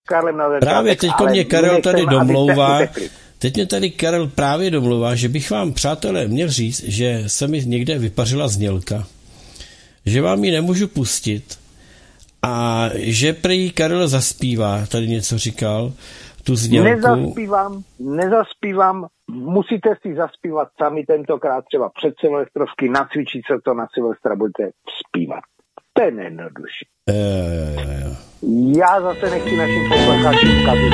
Karlem na začátek. Právě teď mě Karel tady domlouvá. Teď mě tady Karel právě domlouvá, že bych vám, přátelé, měl říct, že se mi někde vypařila znělka, že vám ji nemůžu pustit a že prý Karel zaspívá, tady něco říkal, tu znělku. Nezaspívám, musíte si zaspívat sami tentokrát třeba před silvestrovský, nacvičit se to na Silvestra, budete zpívat. To je nejjednodušší. Já zase nechci našim posluchačům kazit.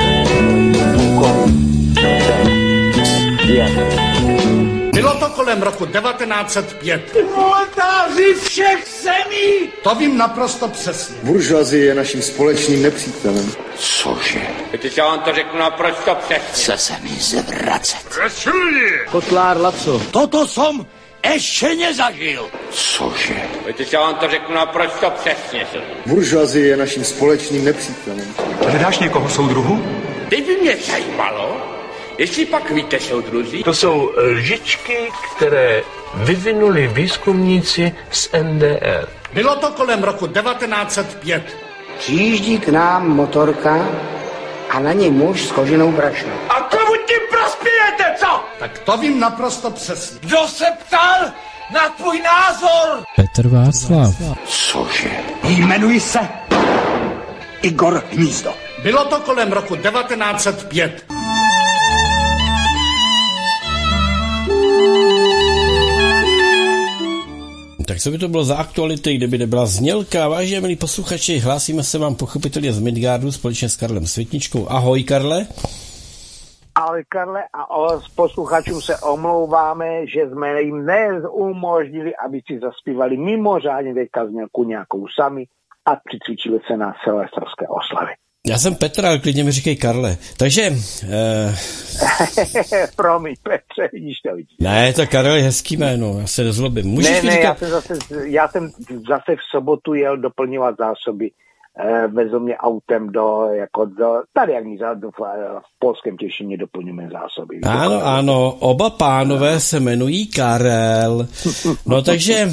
Bylo to kolem roku 1905. Proletáři všech zemí! To vím naprosto přesně. Buržoazie je naším společným nepřítelem. Cože? Teď já vám to řeknu naprosto přesně. Chce se mi zvracet. Kotlár Laco. Toto som ještě nezažil. Cože? Teď já vám to řeknu naprosto přesně. Buržoazie je naším společným nepřítelem. Hledáš někoho soudruhu? Teď by mě zajímalo, jestli pak víte, soudruzi. To jsou lžičky, které vyvinuli výzkumníci z NDR. Bylo to kolem roku 1905. Přijíždí k nám motorka a na ní muž s koženou brašnou. A komu tím prospějete, co? Tak to vím naprosto přesně. Kdo se ptal na tvůj názor? Petr Václav. Cože? Jmenuji se Igor Hnízdo. Bylo to kolem roku 1905. Tak co by to bylo za aktuality, kdyby nebyla znělka? Vážení milí posluchači, hlásíme se vám pochopitelně z Midgardu společně s Karlem Světničkou. Ahoj, Karle. Ahoj, Karle, a s posluchačům se omlouváme, že jsme jim neumožnili, aby si zaspívali mimořádně teďka znělku nějakou sami a přicvičili se na silvestrovské oslavy. Já jsem Petr, ale klidně mi říkej Karle. Takže... Promiň, Petře, vidíš to. Ne, to Karel je hezký jméno, já se nezlobím. Můžeš ne, říkat... já jsem zase v sobotu jel doplňovat zásoby. Vezl mě autem tady jak v Polském Těšíně doplňujeme zásoby. Ano, oba pánové se jmenují Karel. No takže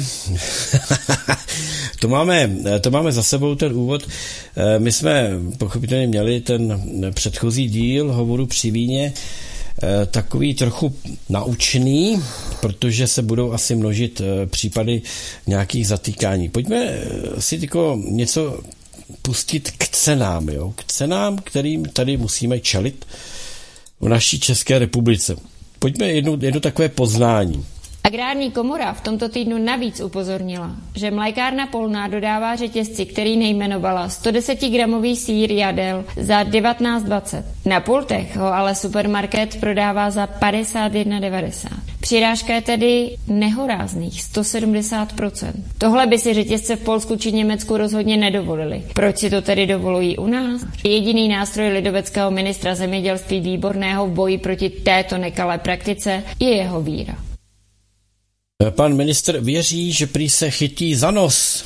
to máme za sebou ten úvod. My jsme pochopitelně měli ten předchozí díl hovoru při víně takový trochu naučný, protože se budou asi množit případy nějakých zatýkání. Pojďme si tyko něco pustit k cenám, jo? K cenám, kterým tady musíme čelit v naší České republice. Pojďme jedno takové poznání. Agrární komora v tomto týdnu navíc upozornila, že mlékárna Polná dodává řetězci, který nejmenovala 110-gramový sýr Jadel za 19,20. Na pultech ho ale supermarket prodává za 51,90. Přirážka je tedy nehorázných 170%. Tohle by si řetězce v Polsku či Německu rozhodně nedovolili. Proč si to tedy dovolují u nás? Jediný nástroj lidoveckého ministra zemědělství Výborného v boji proti této nekalé praktice je jeho víra. Pan ministr věří, že prý se chytí za nos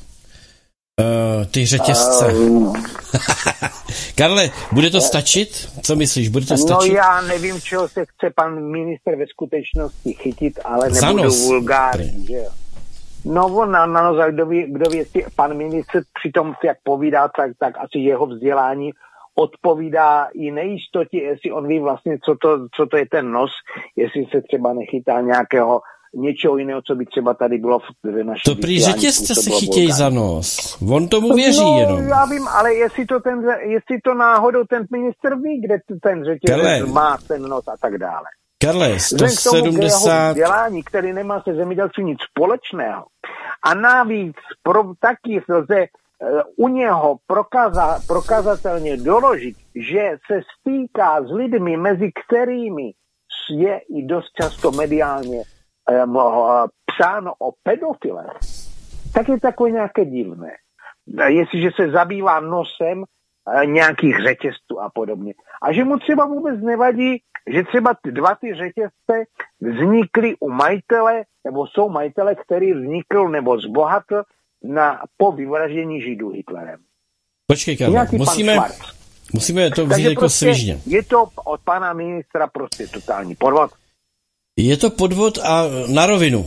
ty řetězce. Karle, bude to stačit? Co myslíš, bude to stačit? No já nevím, čeho se chce pan ministr ve skutečnosti chytit, ale nebudu vulgární, že jo. No on na nos, kdo ví, jestli pan ministr přitom, jak povídá, tak asi jeho vzdělání odpovídá i nejistotě, jestli on ví vlastně, co to je ten nos, jestli se třeba nechytá něčeho jiného, co by třeba tady bylo v našem to prý řetězce se chytějí za nos. On tomu věří jenom. Já vím, ale jestli to náhodou ten ministr ví, kde ten řetězec má ten nos a tak dále. Karle, 170... vzdělání, který nemá se zemědělství nic společného. A navíc taky lze u něho prokazatelně doložit, že se stýká s lidmi, mezi kterými je i dost často mediálně psáno o pedofilech, tak je takové nějaké divné. Jestliže se zabývá nosem nějakých řetězců a podobně. A že mu třeba vůbec nevadí, že třeba ty řetězce vznikly u majitele, nebo jsou majitele, který vznikl nebo zbohatl po vyvraždění Židů Hitlerem. Počkej, Karle, musíme to vzít jako svižně. Je to od pana ministra prostě totální podvod. Je to podvod a na rovinu.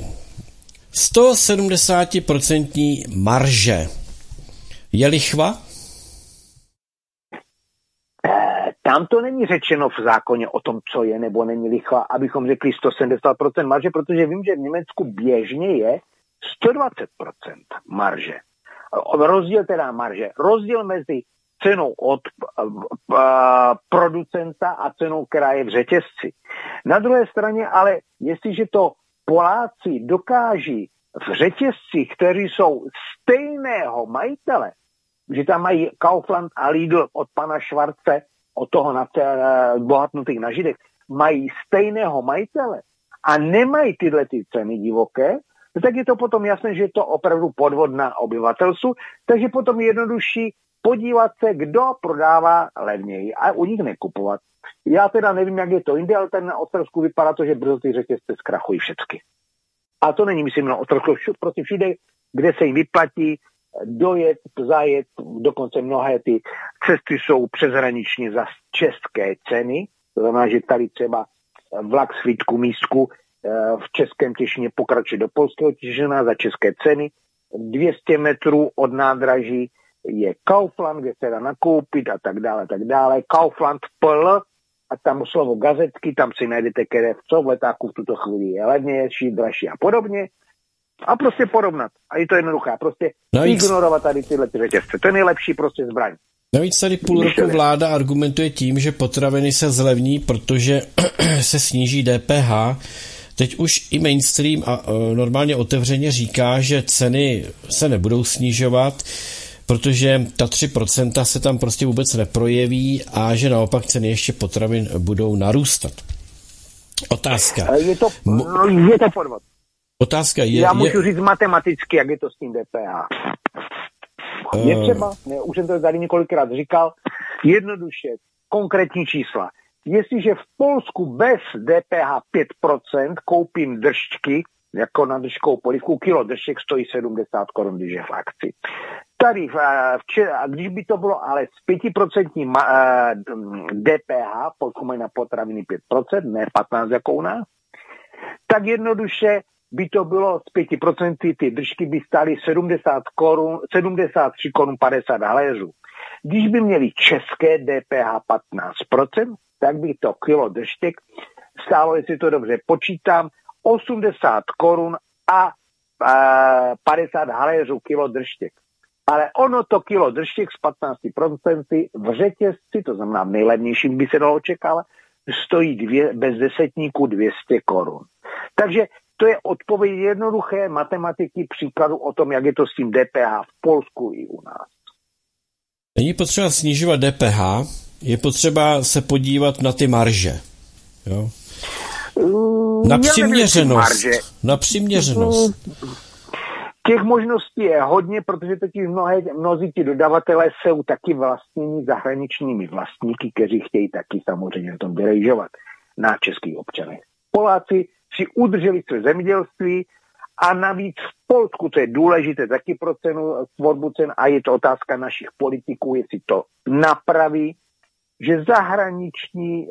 170% marže. Je lichva? Tam to není řečeno v zákoně o tom, co je nebo není lichva, abychom řekli 170% marže, protože vím, že v Německu běžně je 120% marže. Rozdíl mezi cenou od producenta a cenou, která je v řetězci. Na druhé straně ale, jestliže to Poláci dokáží v řetězcích, kteří jsou stejného majitele, že tam mají Kaufland a Lidl od pana Švarce, od toho bohatnutých na Židech, mají stejného majitele a nemají tyhle ty ceny divoké, tak je to potom jasné, že je to opravdu podvod na obyvatelstvu, takže potom je jednodušší podívat se, kdo prodává levněji a u nich nekupovat. Já teda nevím, jak je to jinde, ale tady na Ostravsku vypadá to, že brzo ty řetězce zkrachují všechny. A to není, myslím, na Ostravsku, prostě všude, kde se jim vyplatí dojet, zajet, dokonce mnohé ty cesty jsou přeshraničně za české ceny, to znamená, že tady třeba vlak z Frýdku místku v Českém Těšíně pokračuje do polského Těšína za české ceny. 200 metrů od nádraží je Kaufland, kde se dá nakoupit a tak dále. Kaufland PL a tam slovo gazetky, tam si najdete, které v letáku v tuto chvíli je levnější, dražší a podobně. A prostě porovnat. A je to jednoduché. Prostě ignorovat tady tyhle řetězce. To je nejlepší prostě zbraň. Navíc tady půl roku vláda argumentuje tím, že potraviny se zlevní, protože se sníží DPH. Teď už i mainstream a normálně otevřeně říká, že ceny se nebudou snižovat, protože ta 3% se tam prostě vůbec neprojeví a že naopak ceny ještě potravin budou narůstat. Otázka. Je to podvod. Otázka je... Já můžu říct matematicky, jak je to s tím DPH. Je třeba, už jsem to tady několikrát říkal, jednoduše, konkrétní čísla. Jestliže v Polsku bez DPH 5% koupím držky, jako na držkovou polívku, kilo držek stojí 70 korun, když je v akci. Tady, když by to bylo ale s 5% DPH, v Polsku mají na potraviny 5%, ne 15 jako u nás, tak jednoduše by to bylo s 5%, ty držky by stály 73 korun 50 haléřů. Když by měli české DPH 15%, tak by to kilo držtek stálo, jestli to dobře počítám, 80 korun a 50 haléřů kilo držtek. Ale ono to kilo držtek s 15% v řetězci, to znamená v nejlevnějším by se dalo očekávat, stojí bez desetníku 200 korun. Takže to je odpověď jednoduché matematiky příkladu o tom, jak je to s tím DPH v Polsku i u nás. Není potřeba snižovat DPH, je potřeba se podívat na ty marže. Jo? Na přiměřenost. Těch možností je hodně, protože totiž mnozí ti dodavatelé jsou taky vlastněni zahraničními vlastníky, kteří chtějí taky samozřejmě tom vyrejžovat na českých občanech. Poláci si udrželi své zemědělství a navíc v Polsku, to je důležité taky pro tvorbu cen a je to otázka našich politiků, jestli to napraví, že zahraniční,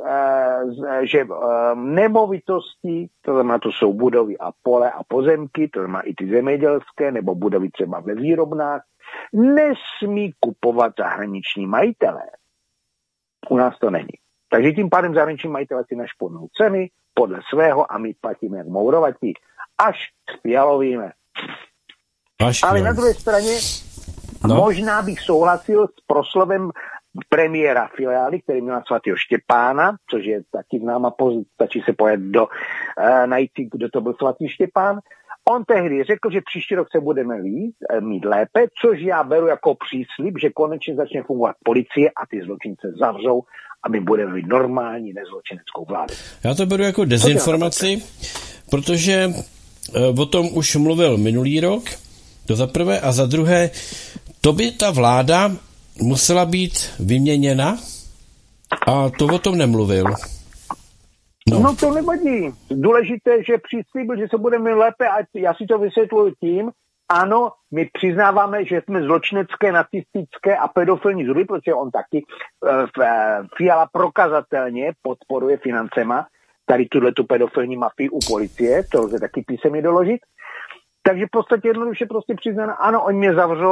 nemovitosti, to znamená, to jsou budovy a pole a pozemky, to znamená i ty zemědělské nebo budovy třeba ve výrobnách, nesmí kupovat zahraniční majitelé. U nás to není. Takže tím pádem zahraniční majitelé si našponou ceny podle svého a my platíme jak mourovatí. Až Fialovíme. Ale na druhé straně možná bych souhlasil s proslovem premiéra Fialy, který měl svatého Štěpána, což je taky známá pozice, stačí se pojet najít si, kdo to byl svatý Štěpán. On tehdy řekl, že příští rok se budeme mít lépe, což já beru jako příslib, že konečně začne fungovat policie a ty zločince zavřou a my budeme mít normální nezločineckou vládu. Já to beru jako dezinformaci, protože o tom už mluvil minulý rok, to za prvé, a za druhé, to by ta vláda musela být vyměněna a to o tom nemluvil. No to nevadí. Důležité, že přislíbil, že se budeme lépe a já si to vysvětluji tím, ano, my přiznáváme, že jsme zločinecké, nacistické a pedofilní zruby, protože on taky Fiala prokazatelně podporuje financema tady tu pedofilní mafii u policie, to lze taky písemně doložit. Takže v podstatě jednoduše prostě přiznaná, ano, oni mě zavřou,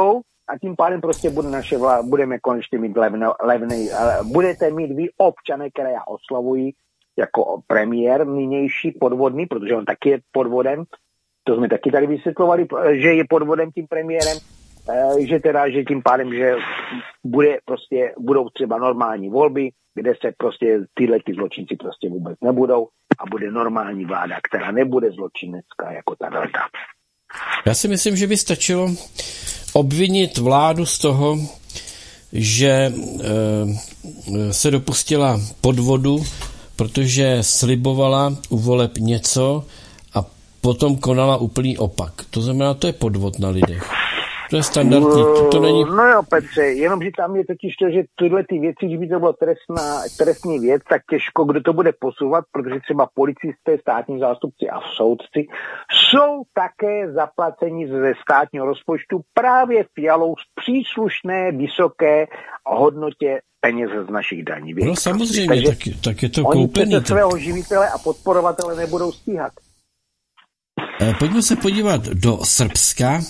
a tím pádem prostě budeme konečně mít levný, budete mít vy občané, které já oslavuji jako premiér nynější podvodný, protože on taky je podvodem, to jsme taky tady vysvětlovali, že je podvodem tím premiérem, že tím pádem, že budou třeba normální volby, kde se prostě tyhle zločinci prostě vůbec nebudou a bude normální vláda, která nebude zločinecká jako ta velká. Já si myslím, že by stačilo obvinit vládu z toho, že se dopustila podvodu, protože slibovala u voleb něco a potom konala úplný opak. To znamená, to je podvod na lidech. To je standardní. To není... No jo, Petře, jenomže tam je totiž to, že tyhle ty věci, když by to bylo trestní věc, tak těžko kdo to bude posouvat, protože třeba policisté, státní zástupci a soudci jsou také zaplaceni ze státního rozpočtu právě Fialou z příslušné vysoké hodnotě peněz z našich daní. No samozřejmě, tak je to koupený. Oni svého živitele a podporovatele nebudou stíhat. Pojďme se podívat do Srbska.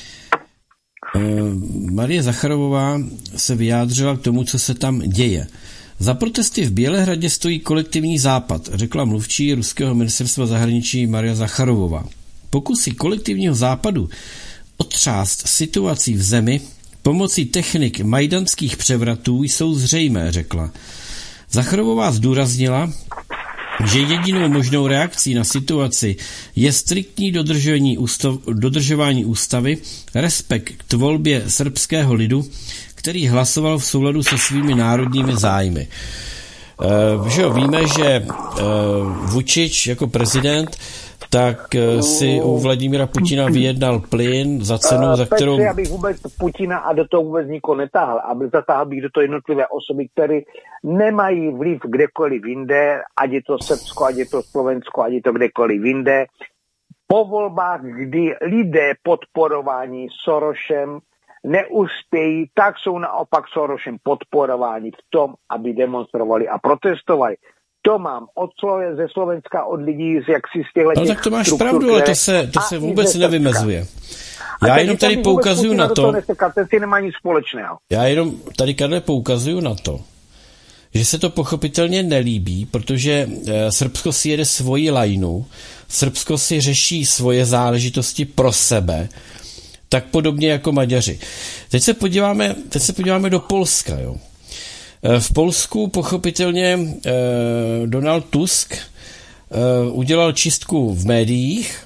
Marie Zacharovová se vyjádřila k tomu, co se tam děje. Za protesty v Bělehradě stojí kolektivní západ, řekla mluvčí ruského ministerstva zahraničí Maria Zacharovová. Pokusy kolektivního západu otřást situací v zemi pomocí technik majdanských převratů jsou zřejmé, řekla. Zacharovová zdůraznila, že jedinou možnou reakcí na situaci je striktní dodržování ústavy, respekt k volbě srbského lidu, který hlasoval v souladu se svými národními zájmy. Víme, že Vučić jako prezident tak si u Vladimíra Putina vyjednal plyn za cenu, za kterou... Petře, abych vůbec Putina a do toho vůbec nikoho netáhl, aby zatáhl bych do toho jednotlivé osoby, které nemají vliv kdekoliv jinde, ať je to Srbsko, ať je to Slovensko, ať je to kdekoliv jinde. Po volbách, kdy lidé podporování Sorošem neuspějí, tak jsou naopak Sorošem podporováni v tom, aby demonstrovali a protestovali. To mám ze Slovenska od lidí, jak si z těchto... No tak to máš pravdu, ale to se vůbec nevymezuje. Já jenom tady poukazuju na to... Nemá nic společného. Já jenom tady, Karle, poukazuju na to, že se to pochopitelně nelíbí, protože Srbsko si jede svoji lajnu, Srbsko si řeší svoje záležitosti pro sebe, tak podobně jako Maďaři. Teď se podíváme do Polska, jo. V Polsku pochopitelně Donald Tusk udělal čistku v médiích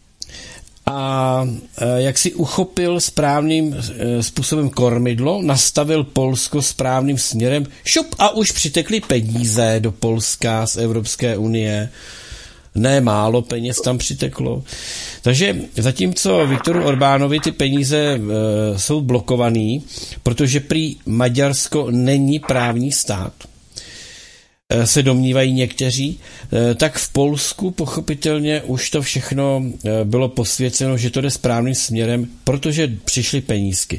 a jak si uchopil správným způsobem kormidlo, nastavil Polsko správným směrem, šup, a už přitekly peníze do Polska z Evropské unie. Ne málo peněz tam přiteklo. Takže zatímco Viktoru Orbánovi ty peníze jsou blokovaný, protože prý Maďarsko není právní stát, se domnívají někteří, tak v Polsku pochopitelně už to všechno bylo posvěceno, že to jde správným směrem, protože přišly penízky.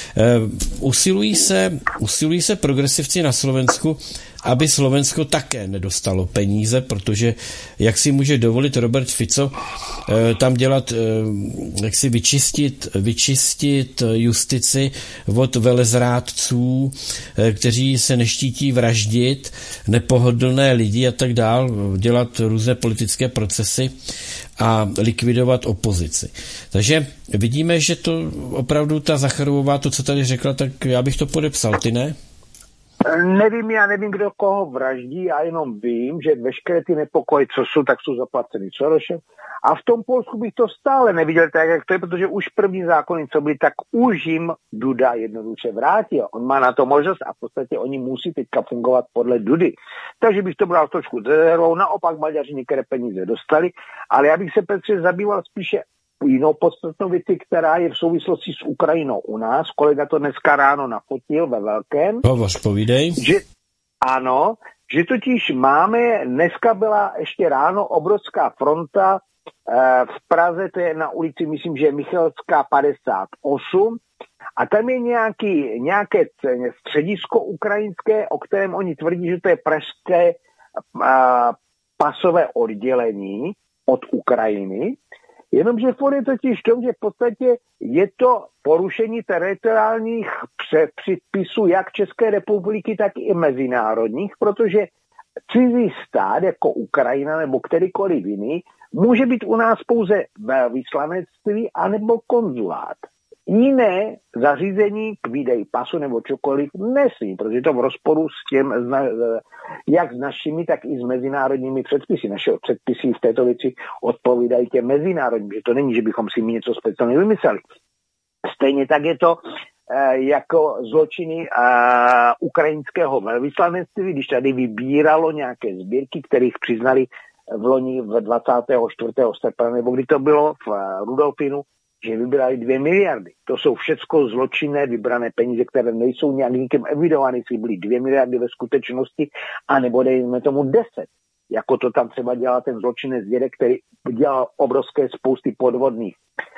Usilují se progresivci na Slovensku, aby Slovensko také nedostalo peníze, protože jak si může dovolit Robert Fico tam dělat, jak si vyčistit justici od velezrádců, kteří se neštítí vraždit, nepohodlné lidi a tak dál, dělat různé politické procesy a likvidovat opozici. Takže vidíme, že to opravdu ta Zacharovová, to, co tady řekla, tak já bych to podepsal, ty ne? Já nevím, kdo koho vraždí, já jenom vím, že veškeré ty nepokoje, co jsou, tak jsou zaplaceny Sorošem. A v tom Polsku bych to stále neviděl tak, jak to je, protože už první zákony, co byly, tak už jim Duda jednoduše vrátil. On má na to možnost a v podstatě oni musí teďka fungovat podle Dudy. Takže bych to bral trošku rezervou, naopak Maďaři některé peníze dostali, ale já bych se, Petře, zabýval spíše jinou podstatnou věci, která je v souvislosti s Ukrajinou u nás. Kolega to dneska ráno nafotil ve velkém. Hovoř, povídej. Že totiž dneska byla ještě ráno obrovská fronta v Praze, to je na ulici, myslím, že je Michelská 58, a tam je nějaké středisko ukrajinské, o kterém oni tvrdí, že to je pražské pasové oddělení od Ukrajiny, Jenomže for je totiž v tom, že v podstatě je to porušení teritoriálních předpisů jak České republiky, tak i mezinárodních, protože cizí stát jako Ukrajina nebo kterýkoliv jiný může být u nás pouze velvyslanectví anebo konzulát. Jiné zařízení k výdeji pasu nebo čokoliv nesmí, protože je to v rozporu s těm, jak s našimi, tak i s mezinárodními předpisy. Naše předpisy v této věci odpovídají těm mezinárodním, že to není, že bychom si my něco speciálně vymysleli. Stejně tak je to jako zločiny ukrajinského velvyslanectví, když tady vybíralo nějaké sbírky, kterých přiznali v loni v 24. srpna, nebo kdy to bylo v Rudolfinu, že vybírali 2 miliardy. To jsou všecko zločinné vybrané peníze, které nejsou nějak nikým evidovány, jestli byly 2 miliardy ve skutečnosti, anebo dejme tomu 10. Jako to tam třeba dělal ten zločinec dědek, který dělal obrovské spousty podvodných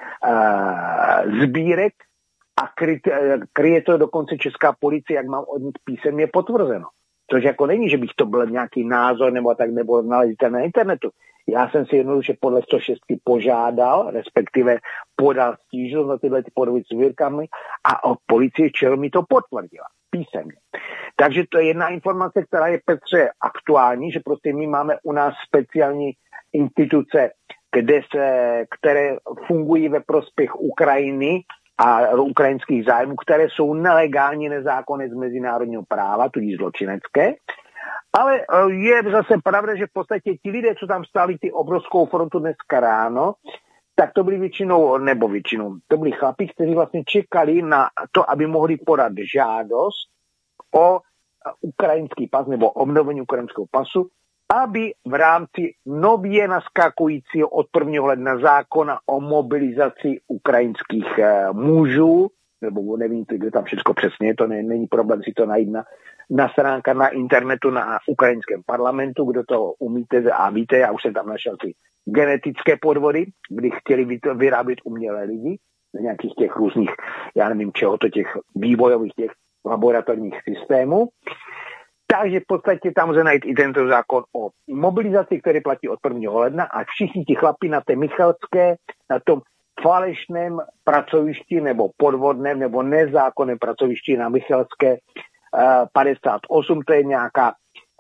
sbírek a kryje to dokonce česká policie, jak mám od nich písemně potvrzeno. Což jako není, že bych to byl nějaký názor nebo tak, nebo nalezíte na internetu. Já jsem si jednoduše podle 106 požádal, respektive podal stížnost na tyhle podvody s sbírkami a od policie ČR mi to potvrdila písemně. Takže to je jedna informace, která je, Petře, aktuální, že prostě my máme u nás speciální instituce, které fungují ve prospěch Ukrajiny a ukrajinských zájmů, které jsou nelegální, nezákonné z mezinárodního práva, tudíž zločinecké. Ale je zase pravda, že v podstatě ti lidé, co tam stáli ty obrovskou frontu dneska ráno, tak to byli to byli chlapi, kteří vlastně čekali na to, aby mohli podat žádost o ukrajinský pas nebo obnovení ukrajinského pasu, aby v rámci nově naskakujícího od 1. ledna zákona o mobilizaci ukrajinských mužů, nebo nevím, kde tam všechno přesně, to není problém si to najít na stránka na internetu na ukrajinském parlamentu, kdo to umíte a víte, já už jsem tam našel ty genetické podvody, kdy chtěli vyrábět umělé lidi, nějakých těch různých, já nevím čeho, to těch vývojových těch laboratorních systémů. Takže v podstatě tam může najít i tento zákon o mobilizaci, který platí od 1. ledna a všichni ti chlapi na té Michalské, na tom falešném pracovišti nebo podvodném nebo nezákonném pracovišti na Michalské 58, to je nějaká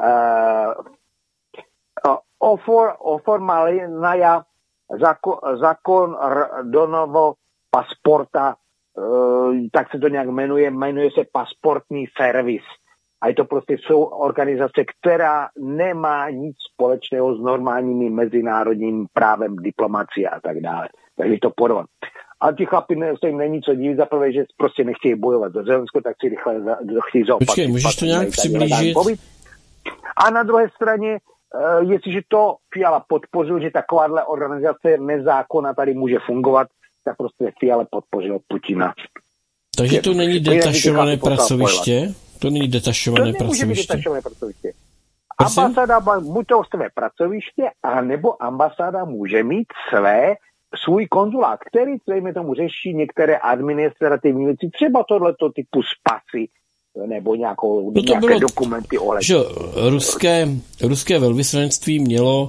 oformalina zákon Donovo pasporta, tak se to nějak jmenuje se pasportní servis. A je to prostě jsou organizace, která nemá nic společného s normálními mezinárodním právem, diplomacie a tak dále. Takže to podvod. A ti chlapi se jim není co divit, zaprvé, že prostě nechtějí bojovat za Zelensko, tak si rychle chtějí zaopatřit. Počkej, můžeš to nějak přiblížit? A na druhé straně, jestliže to Fiala podpořil, že takováhle organizace nezákona tady může fungovat, tak prostě Fiala podpořil Putina. Takže to není detašované pracoviště? To není detašované pracoviště? Ambasáda buď to své pracoviště, anebo ambasáda může mít svůj konzulát, který dejme tomu řeší některé administrativní věci, třeba tohleto typu spasy, nebo nějaké dokumenty ohledně. Ruské velvyslanectví mělo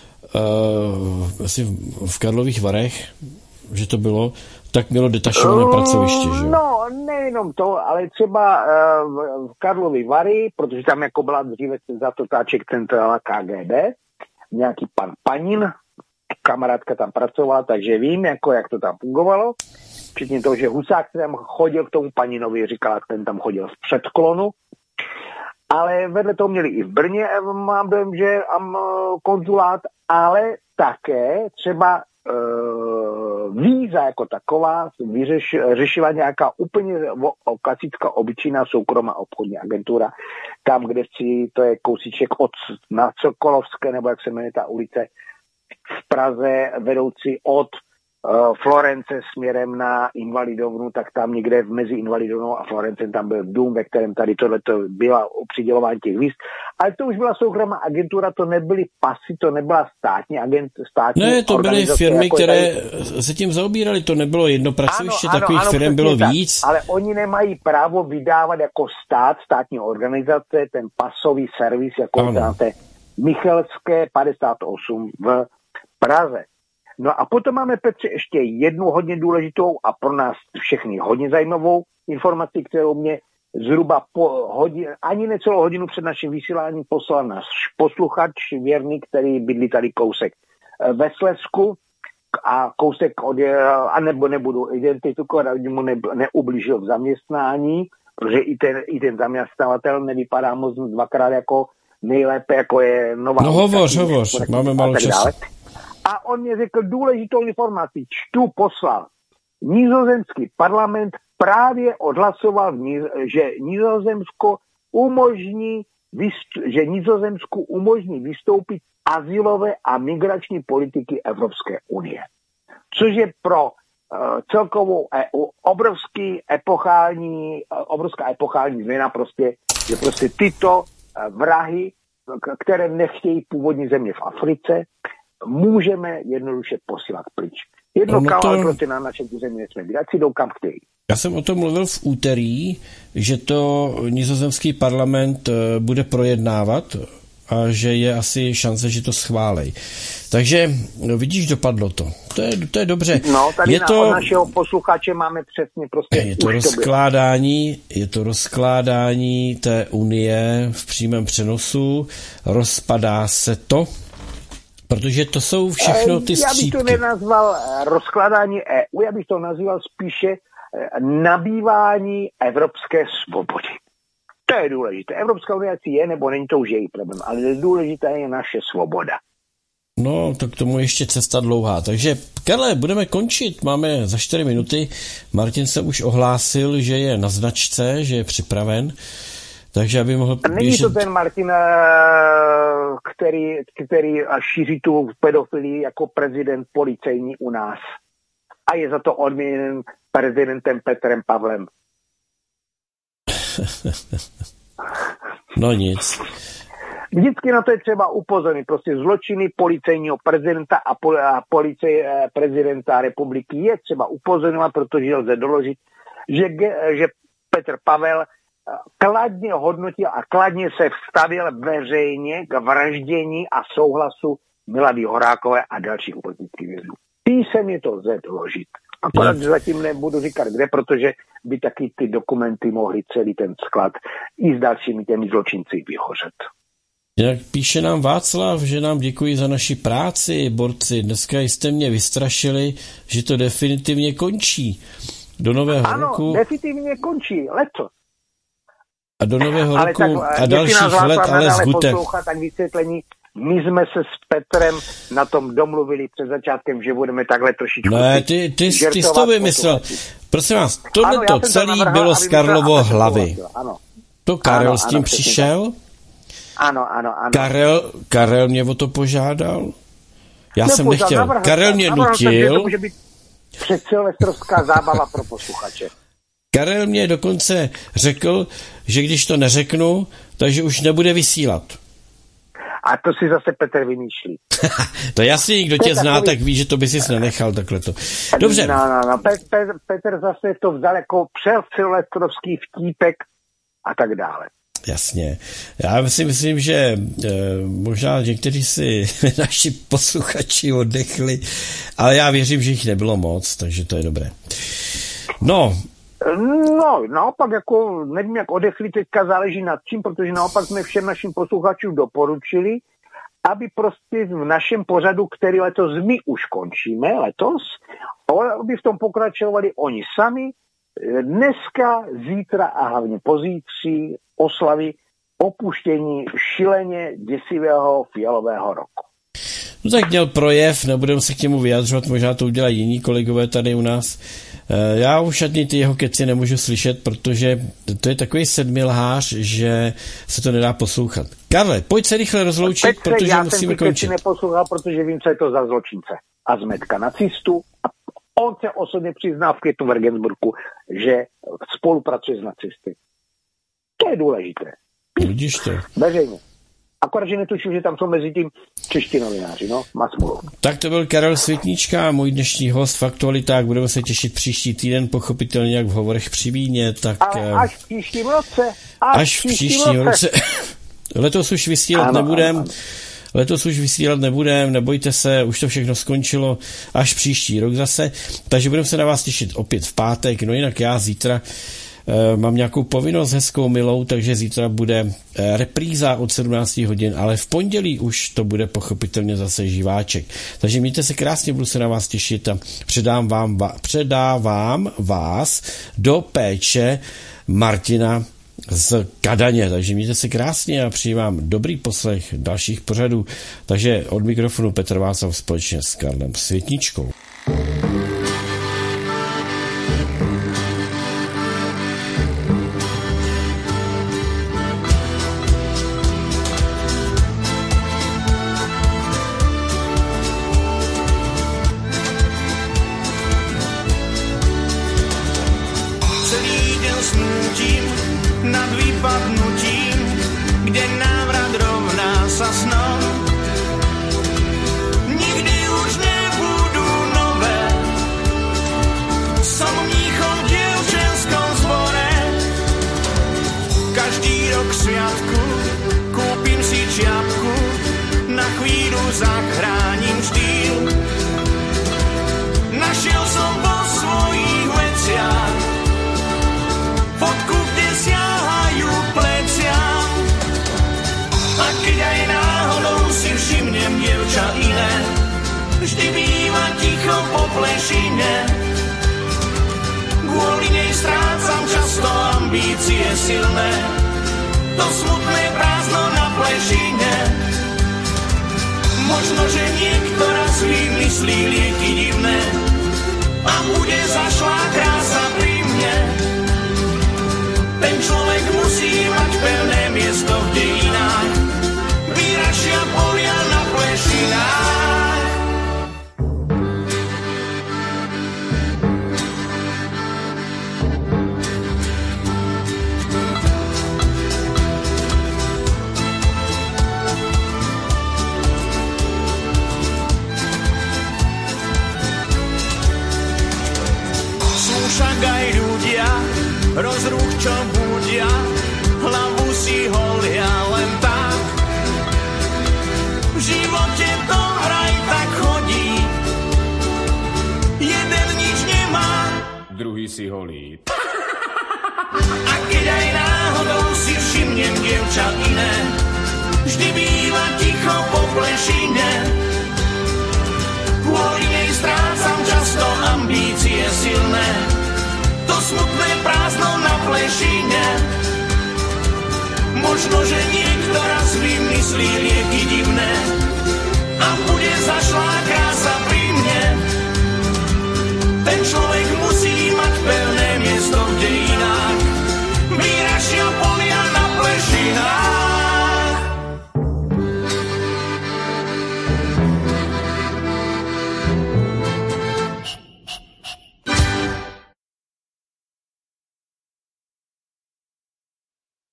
asi v Karlových Varech, že to bylo, tak mělo detašované pracoviště, že? No, nejenom to, ale třeba v Karlovy Vary, protože tam jako byla dříve zatotáček centrála KGB, nějaký pan Panin, kamarádka tam pracovala, takže vím, jak to tam fungovalo. Včetně toho, že Husák tam chodil k tomu Paninovi, říkala, ten tam chodil z předklonu. Ale vedle toho měli i v Brně, mám dojem, že konzulát, ale také třeba víza jako taková řešila nějaká úplně klasická obyčejná soukromá obchodní agentura, tam, kde to je kousíček na Sokolovské, nebo jak se jmenuje ta ulice v Praze, vedoucí od Florence směrem na Invalidovnu, tak tam někde mezi Invalidovnou a Florencem tam byl dům, ve kterém tady tohleto byla přidělování těch víz. Ale to už byla soukromá agentura, to nebyly pasy, to nebyla státní Ne, to byly firmy, jako které se tím zaobíraly, to nebylo jedno pracoviště, takových firm bylo víc. Ale oni nemají právo vydávat jako státní organizace, ten pasový servis, jako na té Michalské 58 v Praze. No a potom máme, Petře, ještě jednu hodně důležitou a pro nás všechny hodně zajímavou informaci, kterou mě zhruba ani necelou hodinu před naším vysíláním poslal náš posluchač věrný, který bydlí tady kousek ve Slezsku a kousek anebo nebudu identifikovat, aby mu neublížil v zaměstnání, protože i ten zaměstnavatel nevypadá moc dvakrát jako nejlépe, jako je nová... No hovoř, máme málo času. A on mě řekl důležitou informaci, poslal. Nizozemský parlament právě odhlasoval, že Nizozemsku umožní vystoupit azylové a migrační politiky Evropské unie. Což je pro celkovou EU obrovská epochální změna prostě, že prostě tyto vrahy, které nechtějí původní země v Africe, můžeme jednoduše posílat pryč. Prostě na našem území nesmí být, ať si jdou kam chtějí. Já jsem o tom mluvil v úterý, že to nizozemský parlament bude projednávat a že je asi šance, že to schválej. Takže vidíš, dopadlo to. To je dobře. No, tady od našeho posluchače máme přesně prostě... Je to rozkládání té unie v přímém přenosu, rozpadá se to, protože to jsou všechno ty střípky. Já bych to nenazval rozkládání EU, já bych to nazval spíše nabývání evropské svobody. To je důležité. Evropská unie je, nebo není, to už její problém, ale důležitá je naše svoboda. No, tak k tomu ještě cesta dlouhá. Takže, Karle, budeme končit. Máme za 4 minuty. Martin se už ohlásil, že je na značce, že je připraven. Takže aby mohl... Není to ten Martin, který šíří tu pedofilii jako prezident policejní u nás. A je za to odměněn prezidentem Petrem Pavlem. No nic. Vždycky na to je třeba upozornit. Prostě zločiny policejního prezidenta a prezidenta republiky je třeba upozorňovat, protože lze doložit, že Petr Pavel kladně hodnotil a kladně se vstavil veřejně k vraždění a souhlasu Milady Horákové a dalších politických vězňů. Písemně to lze doložit. Akorát zatím nebudu říkat kde, protože by taky ty dokumenty mohly celý ten sklad i s dalšími těmi zločinci vyhořet. Jak píše nám Václav, že nám děkuji za naši práci, borci. Dneska jste mě vystrašili, že to definitivně končí. Do nového roku... Ano, definitivně končí, letos. A do nového roku a dalších let, ale s gutem. Tak vysvětlení, my jsme se s Petrem na tom domluvili před začátkem, že budeme takhle trošičku... Ne, ty jsi to vymyslel. Prosím vás, tohleto celé bylo z Karlovo hlavy. Ano. To Karel s tím přišel. Ano. Karel mě o to požádal. Já jsem nechtěl. Karel mě nutil. To může být předsilvestrovská zábava pro posluchače. Karel mě dokonce řekl, že když to neřeknu, takže už nebude vysílat. A to si zase Petr vymýšlí. To jasně, kdo tě zná, tak ví, že to by si nenechal takhle to. Dobře. No. Petr zase to vzal jako předsilvestrovský vtípek a tak dále. Jasně. Já si myslím, že možná někteří si naši posluchači oddechli, ale já věřím, že jich nebylo moc, takže to je dobré. No, naopak jako, nevím, jak odechli, teďka záleží nad čím, protože naopak jsme všem našim posluchačům doporučili, aby prostě v našem pořadu, který letos my už končíme, aby v tom pokračovali oni sami, dneska, zítra a hlavně pozítří oslavy opuštění šileně děsivého fialového roku. No tak měl projev, nebudeme se k němu vyjadřovat, možná to udělají jiní kolegové tady u nás. Já už ani ty jeho keci nemůžu slyšet, protože to je takový sedmilhář, že se to nedá poslouchat. Karle, pojď se rychle rozloučit, protože musíme končit. Já jsem ty keci neposlouchal, protože vím, co je to za zločince. A zmetka nacistů. A on se osobně přiznal v květnu v Regensburgu, že spolupracuje s nacisty. To je důležité. Vidíš to. Veřejně. Akorát, že netuším, že tam jsou mezi tím čeští novináři, má smůlu. Tak to byl Karel Světnička, můj dnešní host v Aktualitách. Budeme se těšit příští týden, pochopitelně jak v Hovorech při víně. Tak, ale až v příštím roce. Až v příštím roce. Letos už vysílat nebudem. letos už vysílat nebudem, nebojte se, už to všechno skončilo, až příští rok zase, takže budeme se na vás těšit opět v pátek, no jinak já zítra mám nějakou povinnost hezkou milou, takže zítra bude repríza od 17 hodin, ale v pondělí už to bude pochopitelně zase živáček. Takže mějte se krásně, budu se na vás těšit a předávám vás do péče Martina z Kadaně. Takže mějte se krásně a přeji vám dobrý poslech dalších pořadů. Takže od mikrofonu Petr Václav společně s Karlem Světničkou. Zachránim štýl. Našiel som vo svojich veciach fotku, kde siahajú pleciam. A keď aj náhodou si všimnem dievča iné, vždy býva ticho po plešine. Kvôli nej strácam často ambície silné, to smutné prázdno na plešine. Možno, že niekto raz vymyslí lieky divné a bude zašlá krása pri mne. Ten človek musí mať pevné miesto v dejinách, vyrašia polia na plešinách. Však aj ľudia, rozruch, čo budia, hlavu si holia len tak. V živote to vraj tak chodí, jeden nič nemá, druhý si holí. A keď aj náhodou si všimnem dievča iné, vždy býva ticho po plešine. Kvôli nej strácam často ambície silné, to smutné prázdno na plešine. Možno, že niekto raz